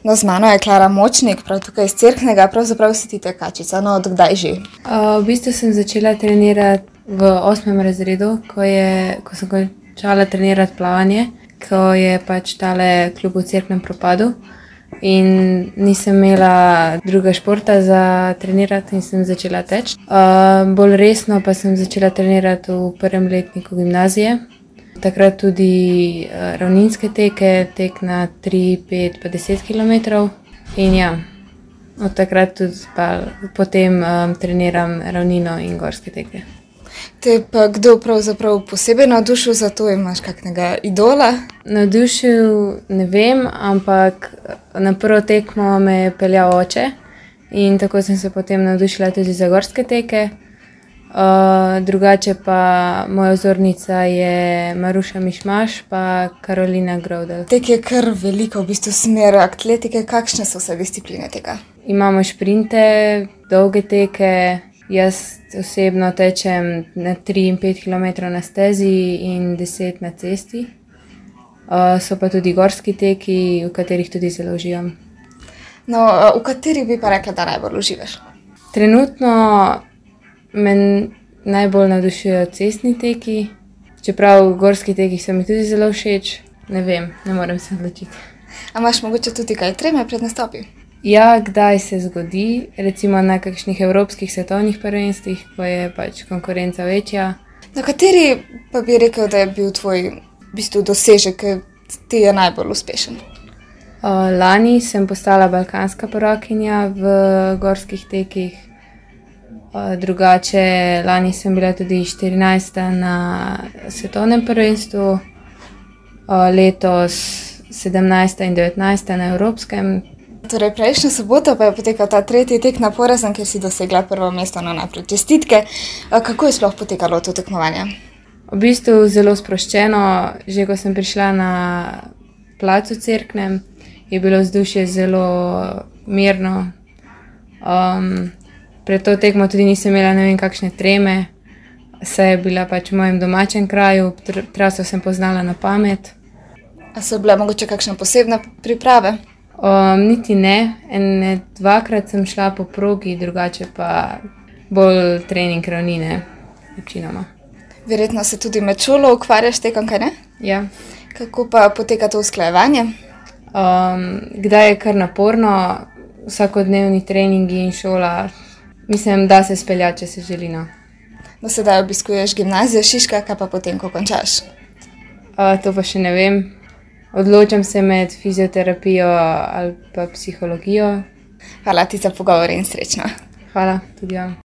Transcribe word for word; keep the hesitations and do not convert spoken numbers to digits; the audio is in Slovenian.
No, z mano je Klara Močnik, prav tukaj iz Cerknega, pravzaprav si ti tekačica. No, od kdaj že? Uh, v bistvu sem začela trenirati v osmem razredu, ko, je, ko sem končala trenirati plavanje, ko je pač tale klub v Cerknem propadel in nisem imela druga športa za trenirati in sem začela teči. Uh, bolj resno pa sem začela trenirati v prvem letniku gimnazije. Takrat tudi uh, ravninske teke, tek na tri, pet pa deset kilometrov in ja, od takrat tudi pa potem um, treniram ravnino in gorske teke. Te pa kdo pravzaprav posebej navdušil za to? Imaš kakšnega idola? Navdušil ne vem, ampak na prvo tekmo me je peljal oče in tako sem se potem navdušila tudi za gorske teke. Uh, drugače pa moja vzornica je Maruša Mišmaš pa Karolina Grovdel. Tek je kar veliko, v bistvu smer atletike. Kakšne so vse discipline teka? Imamo šprinte, dolge teke, jaz osebno tečem na tri in pet kilometrov na stezi in deset na cesti. Uh, so pa tudi gorski teki, v katerih tudi zelo uživam. No, v kateri bi pa rekla, da najbolj uživaš? Trenutno me najbolj navdušujejo cestni teki, čeprav gorski teki so mi tudi zelo všeč. Ne vem, ne morem se odločiti. A imaš mogoče tudi kaj treme pred nastopi? Ja, kdaj se zgodi, recimo na kakšnih evropskih svetovnih prvenstvih, ko je pač konkurenca večja. Na kateri pa bi rekel, da je bil tvoj v bistvu dosežek, ki ti je najbolj uspešen? Uh, lani sem postala balkanska prvakinja v gorskih tekih. Uh, drugače, lani sem bila tudi štirinajsta na svetovnem prvenstvu, uh, letos sedemnajsta in devetnajsta na evropskem. Torej, prejšnjo soboto pa je potekal ta tretji tek na Porazen, kjer si dosegla prvo mesto. No, najprej čestitke. Uh, kako je sploh potekalo to tekmovanje? V bistvu zelo sproščeno. Že ko sem prišla na plac v Cerknem, je bilo vzdušje zelo mirno. Um, Pred to tekmo tudi nisem imela ne vem kakšne treme, saj je bila pač v mojem domačem kraju, traso sem poznala na pamet. A so bile mogoče kakšne posebne priprave? Um, niti ne, ene dvakrat sem šla po progi, drugače pa bolj trening ravnine, večinoma. Verjetno se tudi med šolo ukvarjaš s tekom, kaj ne? Ja. Kako pa poteka to usklajevanje? Um, kdaj je kar naporno, vsakodnevni treningi in šola. Mislim, da se spelja, če se želi, no. No, sedaj obiskuješ gimnazijo Šiška, kaj pa potem, ko končaš? Uh, to pa še ne vem. Odločam se med fizioterapijo ali pa psihologijo. Hvala ti za pogovor in srečno. Hvala, tudi vam.